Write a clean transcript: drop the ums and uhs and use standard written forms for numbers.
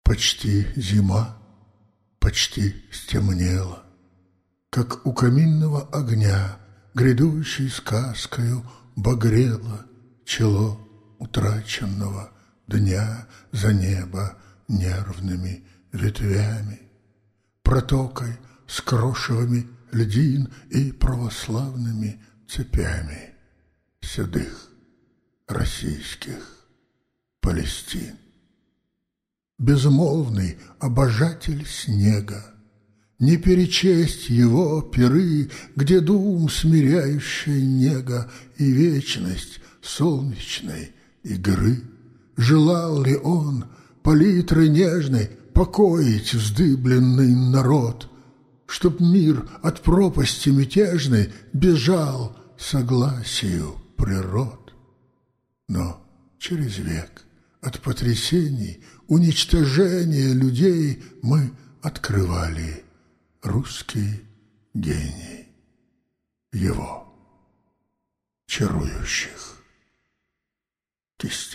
Почти зима, почти стемнело, как у каминного огня, грядущей сказкою, багрело чело утраченного дня за небо нервными ветвями, протокой с крошевами льдин и православными цепями седых российских Палестин. Безмолвный обожатель снега, не перечесть его пиры, где дум смиряющая нега и вечность солнечной игры. Желал ли он палитрой нежной покоить вздыбленный народ, чтоб мир от пропасти мятежной бежал согласию природ? Но через век от потрясений, уничтожения людей мы открывали русский гений его чарующих кистей.